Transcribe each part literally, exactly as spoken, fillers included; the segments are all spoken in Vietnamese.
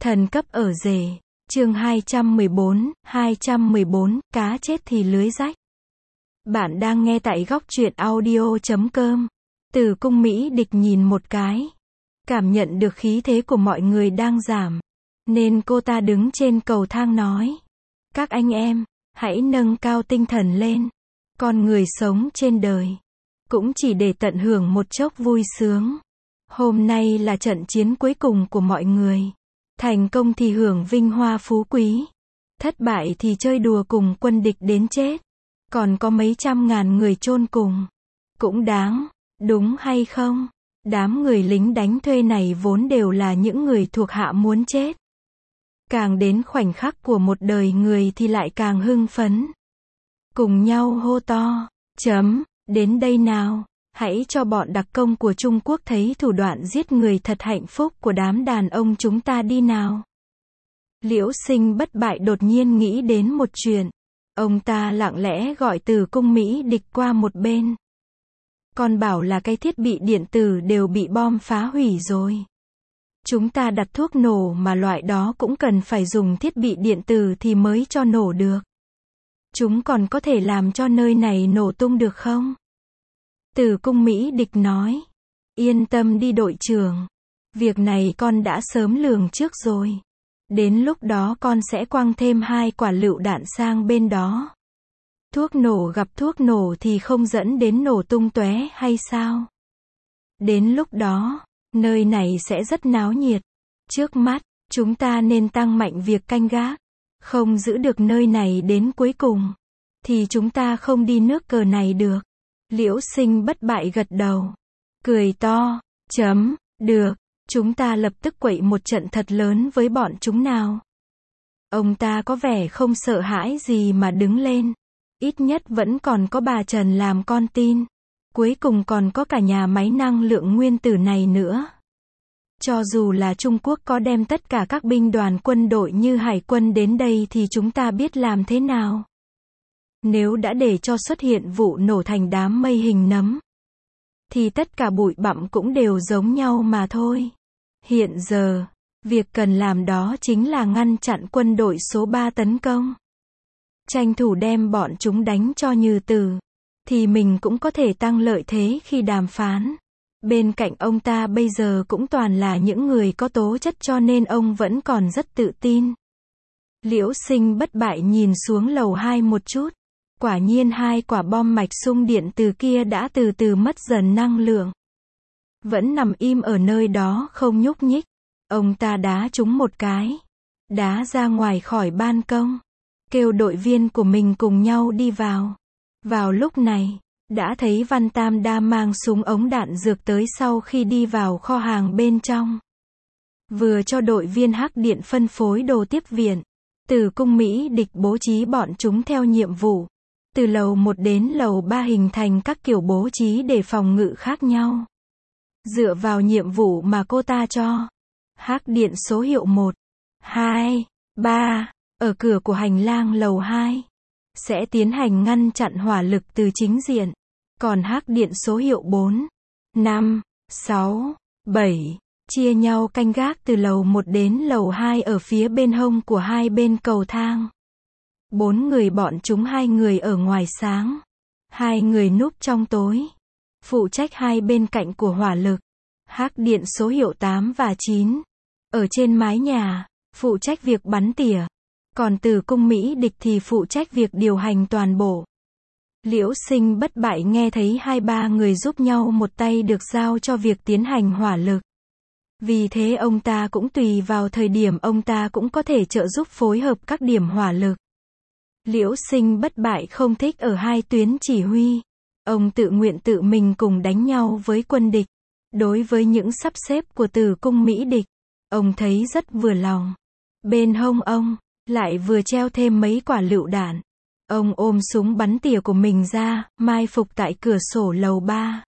Thần cấp ở rể. Chương hai trăm mười bốn, hai trăm mười bốn, cá chết thì lưới rách. Bạn đang nghe tại góc truyện audio chấm com. Từ cung Mỹ Địch nhìn một cái, cảm nhận được khí thế của mọi người đang giảm, nên cô ta đứng trên cầu thang nói: các anh em, hãy nâng cao tinh thần lên. Con người sống trên đời, cũng chỉ để tận hưởng một chốc vui sướng. Hôm nay là trận chiến cuối cùng của mọi người. Thành công thì hưởng vinh hoa phú quý, thất bại thì chơi đùa cùng quân địch đến chết. Còn có mấy trăm ngàn người chôn cùng, cũng đáng, đúng hay không? Đám người lính đánh thuê này vốn đều là những người thuộc hạ muốn chết. Càng đến khoảnh khắc của một đời người thì lại càng hưng phấn. Cùng nhau hô to, chấm, đến đây nào, hãy cho bọn đặc công của Trung Quốc thấy thủ đoạn giết người thật hạnh phúc của đám đàn ông chúng ta đi nào. Liễu Sinh bất bại đột nhiên nghĩ đến một chuyện. Ông ta lặng lẽ gọi Từ cung Mỹ Địch qua một bên. Con bảo là cái thiết bị điện tử đều bị bom phá hủy rồi. Chúng ta đặt thuốc nổ mà loại đó cũng cần phải dùng thiết bị điện tử thì mới cho nổ được. Chúng còn có thể làm cho nơi này nổ tung được không? Từ cung Mỹ Địch nói: yên tâm đi đội trưởng. Việc này con đã sớm lường trước rồi. Đến lúc đó con sẽ quăng thêm hai quả lựu đạn sang bên đó. Thuốc nổ gặp thuốc nổ thì không dẫn đến nổ tung tóe hay sao? Đến lúc đó, nơi này sẽ rất náo nhiệt. Trước mắt, chúng ta nên tăng mạnh việc canh gác. Không giữ được nơi này đến cuối cùng, thì chúng ta không đi nước cờ này được. Liễu Sinh bất bại gật đầu, cười to, chấm, được, chúng ta lập tức quậy một trận thật lớn với bọn chúng nào. Ông ta có vẻ không sợ hãi gì mà đứng lên. Ít nhất vẫn còn có bà Trần làm con tin. Cuối cùng còn có cả nhà máy năng lượng nguyên tử này nữa. Cho dù là Trung Quốc có đem tất cả các binh đoàn quân đội như hải quân đến đây thì chúng ta biết làm thế nào? Nếu đã để cho xuất hiện vụ nổ thành đám mây hình nấm, thì tất cả bụi bặm cũng đều giống nhau mà thôi. Hiện giờ, việc cần làm đó chính là ngăn chặn quân đội số ba tấn công. Tranh thủ đem bọn chúng đánh cho như tử, thì mình cũng có thể tăng lợi thế khi đàm phán. Bên cạnh ông ta bây giờ cũng toàn là những người có tố chất cho nên ông vẫn còn rất tự tin. Liễu Sinh bất bại nhìn xuống lầu hai một chút. Quả nhiên hai quả bom mạch xung điện từ kia đã từ từ mất dần năng lượng. Vẫn nằm im ở nơi đó không nhúc nhích. Ông ta đá chúng một cái, đá ra ngoài khỏi ban công, kêu đội viên của mình cùng nhau đi vào. Vào lúc này, đã thấy Văn Tam Đa mang súng ống đạn dược tới sau khi đi vào kho hàng bên trong. Vừa cho đội viên Hắc Điện phân phối đồ tiếp viện. Từ cung Mỹ Địch bố trí bọn chúng theo nhiệm vụ. Từ lầu một đến lầu ba hình thành các kiểu bố trí để phòng ngự khác nhau. Dựa vào nhiệm vụ mà cô ta cho. Hắc Điện số hiệu một, hai, ba, ở cửa của hành lang lầu hai. Sẽ tiến hành ngăn chặn hỏa lực từ chính diện. Còn Hắc Điện số hiệu bốn, năm, sáu, bảy, chia nhau canh gác từ lầu một đến lầu hai ở phía bên hông của hai bên cầu thang. Bốn người bọn chúng hai người ở ngoài sáng. Hai người núp trong tối. Phụ trách hai bên cạnh của hỏa lực. Hắc Điện số hiệu tám và chín. Ở trên mái nhà, phụ trách việc bắn tỉa. Còn Từ cung Mỹ Địch thì phụ trách việc điều hành toàn bộ. Liễu Sinh bất bại nghe thấy hai ba người giúp nhau một tay được giao cho việc tiến hành hỏa lực. Vì thế ông ta cũng tùy vào thời điểm ông ta cũng có thể trợ giúp phối hợp các điểm hỏa lực. Liễu Sinh bất bại không thích ở hai tuyến chỉ huy. Ông tự nguyện tự mình cùng đánh nhau với quân địch. Đối với những sắp xếp của Từ cung Mỹ Địch, ông thấy rất vừa lòng. Bên hông ông, lại vừa treo thêm mấy quả lựu đạn. Ông ôm súng bắn tỉa của mình ra, mai phục tại cửa sổ lầu ba.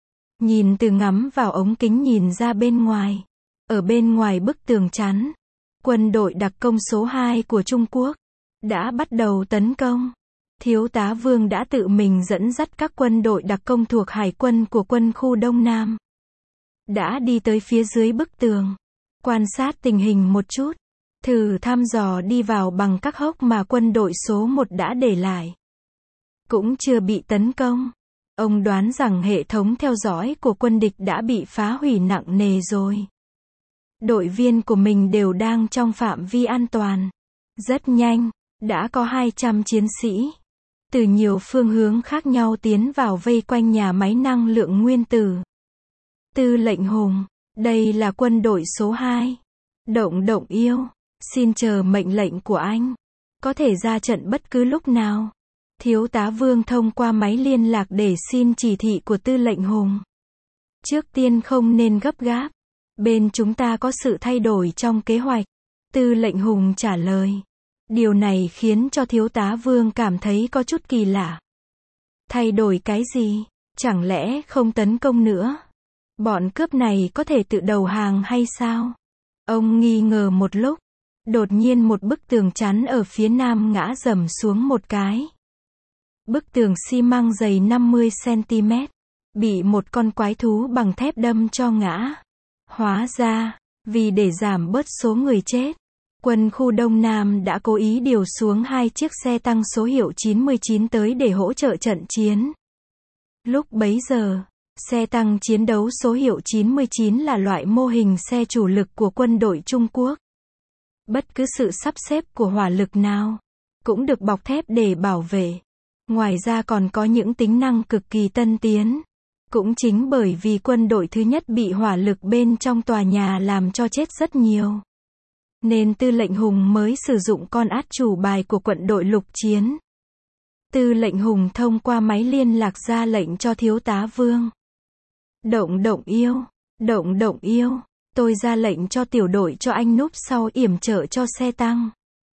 Nhìn từ ngắm vào ống kính nhìn ra bên ngoài. Ở bên ngoài bức tường chắn, quân đội đặc công số hai của Trung Quốc đã bắt đầu tấn công. Thiếu tá Vương đã tự mình dẫn dắt các quân đội đặc công thuộc hải quân của quân khu Đông Nam. Đã đi tới phía dưới bức tường. quan sát tình hình một chút, thử thăm dò đi vào bằng các hốc mà quân đội số một đã để lại. Cũng chưa bị tấn công. Ông đoán rằng hệ thống theo dõi của quân địch đã bị phá hủy nặng nề rồi. Đội viên của mình đều đang trong phạm vi an toàn. Rất nhanh, đã có hai trăm chiến sĩ từ nhiều phương hướng khác nhau tiến vào vây quanh nhà máy năng lượng nguyên tử. Tư lệnh Hùng, đây là quân đội số hai. Động Động yêu, xin chờ mệnh lệnh của anh. Có thể ra trận bất cứ lúc nào. Thiếu tá Vương thông qua máy liên lạc để xin chỉ thị của tư lệnh Hùng. Trước tiên không nên gấp gáp. Bên chúng ta có sự thay đổi trong kế hoạch. Tư lệnh Hùng trả lời. Điều này khiến cho thiếu tá Vương cảm thấy có chút kỳ lạ. Thay đổi cái gì? Chẳng lẽ không tấn công nữa? Bọn cướp này có thể tự đầu hàng hay sao? Ông nghi ngờ một lúc. Đột nhiên một bức tường chắn ở phía nam ngã rầm xuống một cái. Bức tường xi măng dày năm mươi xăng ti mét. Bị một con quái thú bằng thép đâm cho ngã. Hóa ra, vì để giảm bớt số người chết, quân khu Đông Nam đã cố ý điều xuống hai chiếc xe tăng số hiệu chín mươi chín tới để hỗ trợ trận chiến. Lúc bấy giờ, xe tăng chiến đấu số hiệu chín mươi chín là loại mô hình xe chủ lực của quân đội Trung Quốc. Bất cứ sự sắp xếp của hỏa lực nào cũng được bọc thép để bảo vệ. Ngoài ra còn có những tính năng cực kỳ tân tiến. Cũng chính bởi vì quân đội thứ nhất bị hỏa lực bên trong tòa nhà làm cho chết rất nhiều, nên tư lệnh Hùng mới sử dụng con át chủ bài của quận đội lục chiến. Tư lệnh Hùng thông qua máy liên lạc ra lệnh cho thiếu tá Vương. Động Động yêu, Động Động yêu, tôi ra lệnh cho tiểu đội cho anh núp sau yểm trợ cho xe tăng.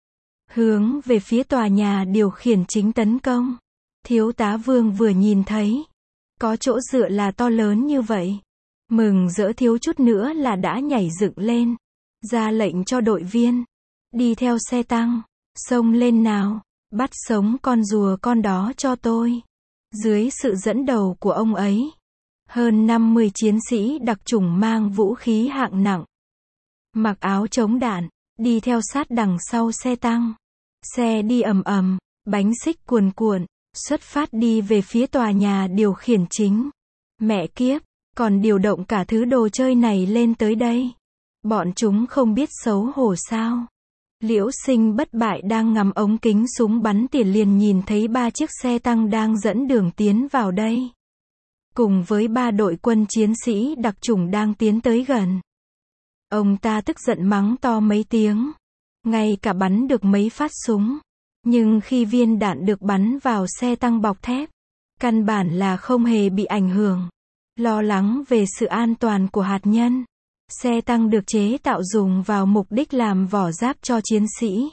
Hướng về phía tòa nhà điều khiển chính tấn công. Thiếu tá Vương vừa nhìn thấy có chỗ dựa là to lớn như vậy. Mừng rỡ thiếu chút nữa là đã nhảy dựng lên. Ra lệnh cho đội viên. Đi theo xe tăng. Xông lên nào. Bắt sống con rùa con đó cho tôi. Dưới sự dẫn đầu của ông ấy, hơn năm mươi chiến sĩ đặc chủng mang vũ khí hạng nặng, mặc áo chống đạn, đi theo sát đằng sau xe tăng. Xe đi ầm ầm, bánh xích cuồn cuộn, xuất phát đi về phía tòa nhà điều khiển chính. Mẹ kiếp, còn điều động cả thứ đồ chơi này lên tới đây. Bọn chúng không biết xấu hổ sao? Liễu Sinh bất bại đang ngắm ống kính súng bắn tỉa liền nhìn thấy ba chiếc xe tăng đang dẫn đường tiến vào đây. Cùng với ba đội quân chiến sĩ đặc chủng đang tiến tới gần. Ông ta tức giận mắng to mấy tiếng. Ngay cả bắn được mấy phát súng. Nhưng khi viên đạn được bắn vào xe tăng bọc thép, căn bản là không hề bị ảnh hưởng. Lo lắng về sự an toàn của hạt nhân. Xe tăng được chế tạo dùng vào mục đích làm vỏ giáp cho chiến sĩ,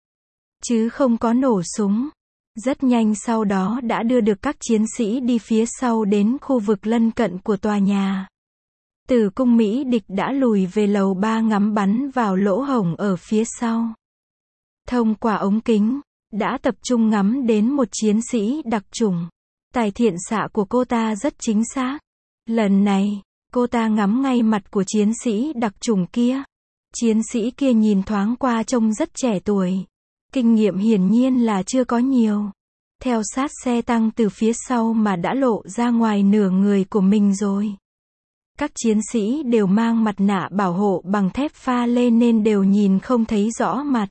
chứ không có nổ súng. Rất nhanh sau đó đã đưa được các chiến sĩ đi phía sau đến khu vực lân cận của tòa nhà. Tử cung Mỹ địch đã lùi về lầu ba ngắm bắn vào lỗ hổng ở phía sau. Thông qua ống kính, đã tập trung ngắm đến một chiến sĩ đặc chủng. Tài thiện xạ của cô ta rất chính xác. Lần này, cô ta ngắm ngay mặt của chiến sĩ đặc chủng kia. Chiến sĩ kia nhìn thoáng qua trông rất trẻ tuổi. Kinh nghiệm hiển nhiên là chưa có nhiều. Theo sát xe tăng từ phía sau mà đã lộ ra ngoài nửa người của mình rồi. Các chiến sĩ đều mang mặt nạ bảo hộ bằng thép pha lê nên đều nhìn không thấy rõ mặt.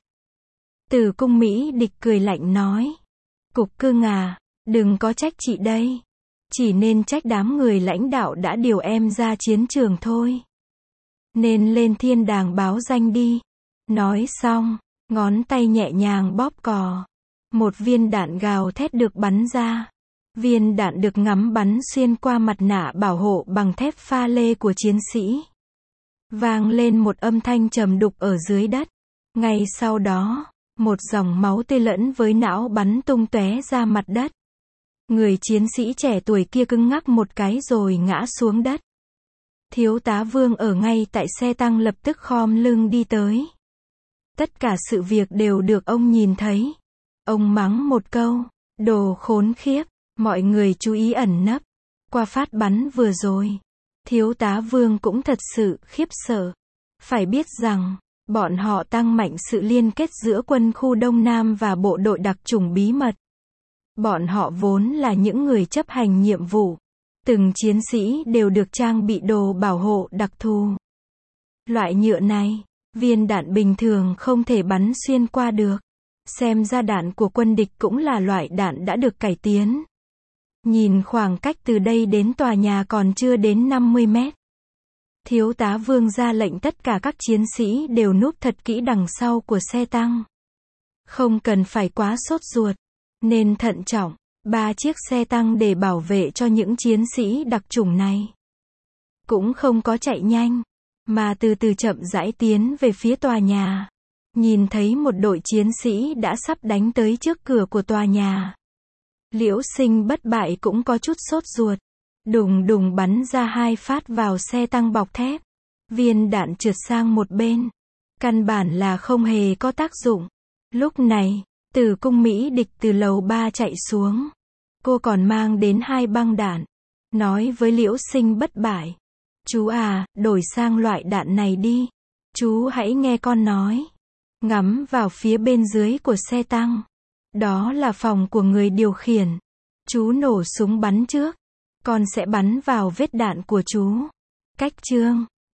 Tử cung Mỹ địch cười lạnh nói. Cục cưng à, đừng có trách chị đây. Chỉ nên trách đám người lãnh đạo đã điều em ra chiến trường thôi. Nên lên thiên đàng báo danh đi. Nói xong, ngón tay nhẹ nhàng bóp cò. Một viên đạn gào thét được bắn ra. Viên đạn được ngắm bắn xuyên qua mặt nạ bảo hộ bằng thép pha lê của chiến sĩ. Vang lên một âm thanh trầm đục ở dưới đất. Ngay sau đó, một dòng máu tươi lẫn với não bắn tung tóe ra mặt đất. Người chiến sĩ trẻ tuổi kia cứng ngắc một cái rồi ngã xuống đất. Thiếu tá Vương ở ngay tại xe tăng lập tức khom lưng đi tới. Tất cả sự việc đều được ông nhìn thấy. Ông mắng một câu, đồ khốn khiếp, mọi người chú ý ẩn nấp. Qua phát bắn vừa rồi, thiếu tá Vương cũng thật sự khiếp sợ. Phải biết rằng, bọn họ tăng mạnh sự liên kết giữa quân khu Đông Nam và bộ đội đặc chủng bí mật. Bọn họ vốn là những người chấp hành nhiệm vụ. Từng chiến sĩ đều được trang bị đồ bảo hộ đặc thù. Loại nhựa này, viên đạn bình thường không thể bắn xuyên qua được. Xem ra đạn của quân địch cũng là loại đạn đã được cải tiến. Nhìn khoảng cách từ đây đến tòa nhà còn chưa đến năm mươi mét. Thiếu tá Vương ra lệnh tất cả các chiến sĩ đều núp thật kỹ đằng sau của xe tăng. Không cần phải quá sốt ruột, nên thận trọng. Ba chiếc xe tăng để bảo vệ cho những chiến sĩ đặc chủng này. Cũng không có chạy nhanh, mà từ từ chậm rãi tiến về phía tòa nhà. Nhìn thấy một đội chiến sĩ đã sắp đánh tới trước cửa của tòa nhà. Liễu Sinh bất bại cũng có chút sốt ruột. Đùng đùng bắn ra hai phát vào xe tăng bọc thép. Viên đạn trượt sang một bên. Căn bản là không hề có tác dụng. Lúc này, Tử Cung Mỹ Địch từ lầu ba chạy xuống. Cô còn mang đến hai băng đạn. Nói với Liễu Sinh bất bại. Chú à, đổi sang loại đạn này đi. Chú hãy nghe con nói. Ngắm vào phía bên dưới của xe tăng. Đó là phòng của người điều khiển. Chú nổ súng bắn trước. Con sẽ bắn vào vết đạn của chú. Cách chương.